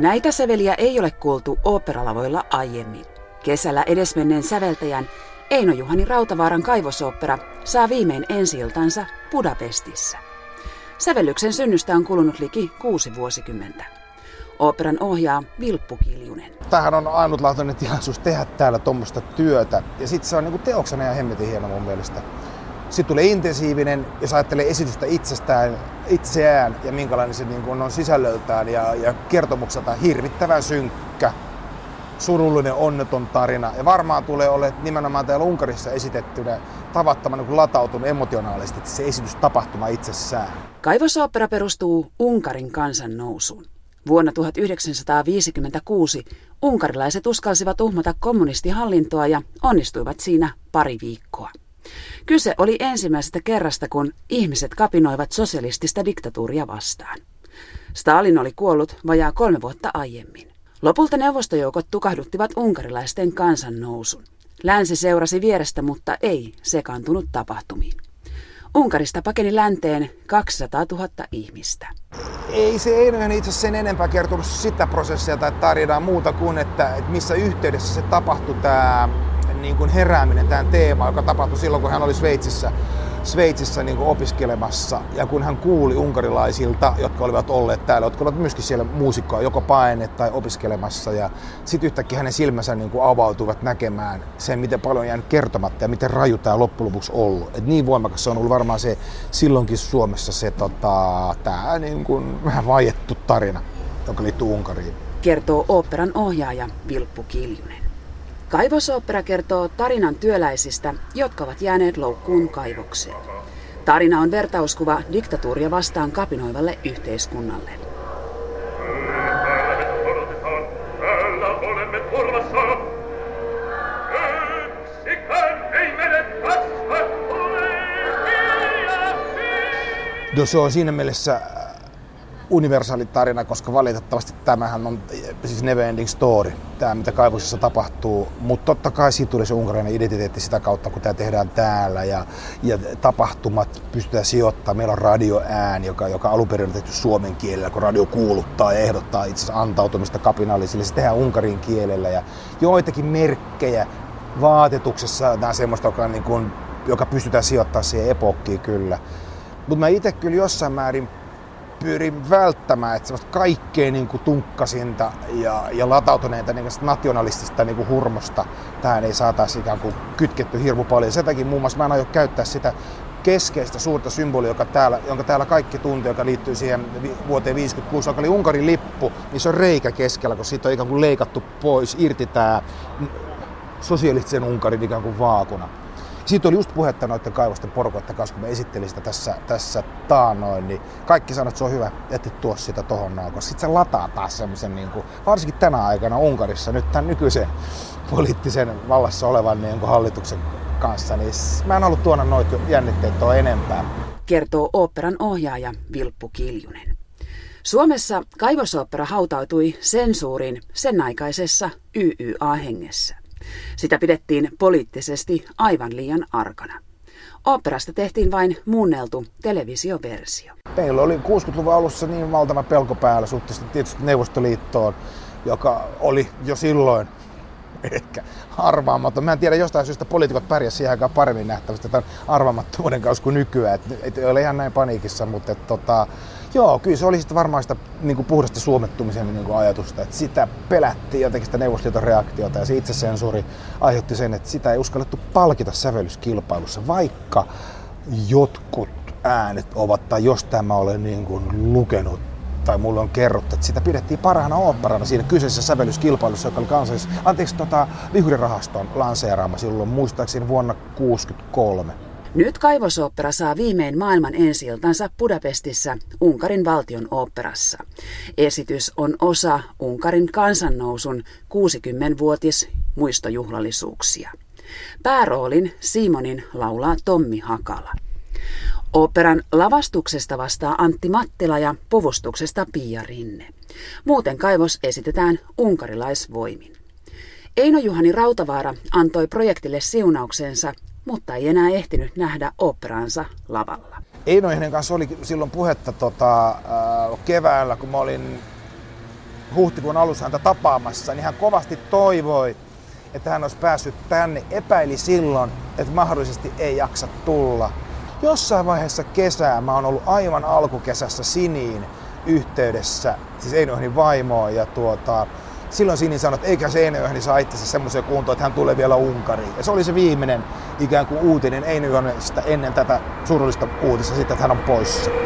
Näitä säveliä ei ole kuultu oopperalavoilla aiemmin. Kesällä edesmenneen säveltäjän Eino-Juhani Rautavaaran kaivosooppera saa viimein ensi-iltansa Budapestissa. Sävellyksen synnystä on kulunut liki 6 vuosikymmentä. Oopperan ohjaa Vilppu Kiljunen. Tämähän on ainutlaatuinen tilaisuus tehdä täällä tuommoista työtä. Ja sitten se on niinku teoksena ja hemmetin hieno mun mielestä. Sitten tulee intensiivinen, jos ajattelee esitystä itseään ja minkälainen se niinku on sisällöltään ja kertomukseltaan hirvittävän synkkä, surullinen, onneton tarina. Ja varmaan tulee olemaan nimenomaan täällä Unkarissa esitettynä tavattoman niin latautunut emotionaalisesti se esitystapahtuma itsessään. Kaivosooppera perustuu Unkarin kansannousuun. Vuonna 1956 unkarilaiset uskalsivat uhmata kommunistihallintoa ja onnistuivat siinä pari viikkoa. Kyse oli ensimmäisestä kerrasta, kun ihmiset kapinoivat sosialistista diktatuuria vastaan. Stalin oli kuollut vajaa 3 vuotta aiemmin. Lopulta neuvostojoukot tukahduttivat unkarilaisten kansannousun. Länsi seurasi vierestä, mutta ei sekaantunut tapahtumiin. Unkarista pakeni länteen 200 000 ihmistä. Ei se Eino-Juhani itse sen enempää kertonut sitä prosessia tai tarinaa muuta kuin, että missä yhteydessä se tapahtui tämä niin kuin herääminen, tämä teema, joka tapahtui silloin, kun hän oli Sveitsissä niin kuin opiskelemassa. Ja kun hän kuuli unkarilaisilta, jotka olivat olleet täällä, jotka olivat myöskin siellä muusikkoa, joko paine tai opiskelemassa. Ja sitten yhtäkkiä hänen silmänsä niin kuin avautuivat näkemään sen, miten paljon on jäänyt kertomatta ja miten raju tämä loppujen lopuksi ollut. Et niin voimakas se on ollut varmaan se silloinkin Suomessa se tämä niin kuin vähän vaiettu tarina, joka liittyy Unkariin. Kertoo oopperan ohjaaja Vilppu Kiljunen. Kaivosooppera kertoo tarinan työläisistä, jotka ovat jääneet loukkuun kaivokseen. Tarina on vertauskuva diktatuuria vastaan kapinoivalle yhteiskunnalle. Se on siinä mielessä universaali tarina, koska valitettavasti tämähän on siis never ending story, tämä mitä kaivoksessa tapahtuu, mutta totta kai siitä tuli se unkarilainen identiteetti sitä kautta, kun tämä tehdään täällä ja tapahtumat pystytään sijoittamaan. Meillä on radioääni, joka alun perin on tehty suomen kielellä, kun radio kuuluttaa ja ehdottaa itse asiassa antautumista kapinallisille. Se tehdään unkarin kielellä ja joitakin merkkejä vaatetuksessa, nämä semmoista, joka pystytään sijoittamaan siihen epokkiin kyllä. Mutta mä itse kyllä jossain määrin pyrin välttämään, että semmoista kaikkein niin kuin tunkkasinta ja latautuneita niin kuin nationalistista niin kuin hurmosta tähän ei saataisi ikään kuin kytketty hirmu paljon. Sen takia muun muassa mä en aio käyttää sitä keskeistä suurta symbolia, jonka täällä kaikki tuntee, joka liittyy siihen vuoteen 1956, joka oli Unkarin lippu, niin se on reikä keskellä, kun siitä on ikään kuin leikattu pois irti tämä sosialistisen Unkarin ikään kuin vaakuna. Siitä oli just puhetta noiden kaivosten porukoiden kanssa, kun mä esittelin sitä tässä taannoin, niin kaikki sanoivat, että se on hyvä, että tuo sitä tohon noin, koska sitten se lataa taas semmoisen, niin kuin, varsinkin tänä aikana Unkarissa, nyt tämän nykyisen poliittisen vallassa olevan niin kuin hallituksen kanssa, niin mä en halua tuoda noita jännitteitä enempää. Kertoo oopperan ohjaaja Vilppu Kiljunen. Suomessa kaivosooppera hautautui sensuuriin sen aikaisessa YYA-hengessä. Sitä pidettiin poliittisesti aivan liian arkana. Oopperasta tehtiin vain muunneltu televisioversio. Meillä oli 60-luvun alussa niin valtava pelko päällä suhteessa tietysti Neuvostoliittoon, joka oli jo silloin ehkä arvaamaton. Mä en tiedä, jostain syystä poliitikot pärjäsivät siihen aikaan paremmin nähtävästi tämän arvaamattomuuden kanssa kuin nykyään. Et ei ole ihan näin paniikissa, mutta joo, kyllä se oli sitten varmaan sitä niin kuin puhdasta suomettumisen niin kuin ajatusta. Että sitä pelättiin jotenkin sitä Neuvostoliiton reaktiota ja se itsesensuuri aiheutti sen, että sitä ei uskallettu palkita sävellyskilpailussa, vaikka jotkut äänet ovat, tai jos tämä olen niin kuin lukenut tai mulle on kerrottu, että sitä pidettiin parhaana oopperana siinä kyseisessä sävellyskilpailussa, joka oli Vihurirahaston lanseeraama silloin muistaakseni vuonna 1963. Nyt kaivosooppera saa viimein maailman ensi-iltansa Budapestissa Unkarin valtion oopperassa. Esitys on osa Unkarin kansannousun 60-vuotis muistojuhlallisuuksia. Pääroolin Simonin laulaa Tommi Hakala. Oopperan lavastuksesta vastaa Antti Mattila ja puvustuksesta Pia Rinne. Muuten kaivos esitetään unkarilaisvoimin. Eino-Juhani Rautavaara antoi projektille siunauksensa, mutta ei enää ehtinyt nähdä oopperaansa lavalla. Eino-Juhanin kanssa oli silloin puhetta keväällä, kun mä olin huhtikuun alussa häntä tapaamassa, niin hän kovasti toivoi, että hän olisi päässyt tänne. Epäili silloin, että mahdollisesti ei jaksa tulla. Jossain vaiheessa kesää mä oon ollut aivan alkukesässä Siniin yhteydessä, siis Einojohnin vaimoon, ja silloin Sini sanoi, että eikä se Einojohni saa itsensä semmoiseen kuntoon, että hän tulee vielä Unkariin. Ja se oli se viimeinen ikään kuin uutinen Einojohnista ennen tätä surullista uutista, sitten, että hän on poissa.